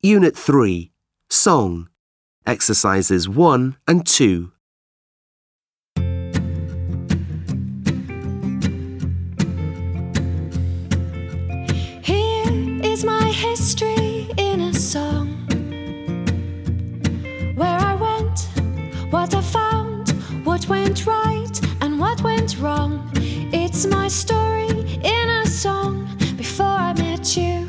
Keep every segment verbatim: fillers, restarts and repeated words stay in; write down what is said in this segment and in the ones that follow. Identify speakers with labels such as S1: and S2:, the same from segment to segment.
S1: Unit three, Song, Exercises one and two.
S2: Here is my history in a song. Where I went, what I found, what went right and what went wrong. It's my story in a song before I met you.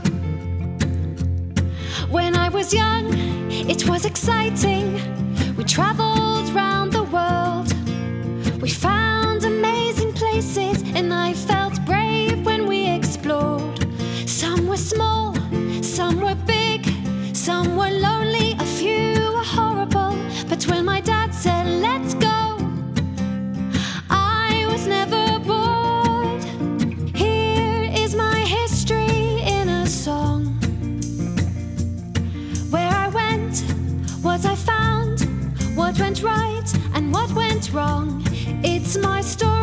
S2: When I was young, it was exciting. We traveled round the world. We found amazing places and I felt brave when we explored. Some were small, some were big, some were lonely, a few were horrible. But when my dad said, let's go, I was never bored. Here is my history in a song. Where I went, what I found, what went right and what went wrong. It's my story.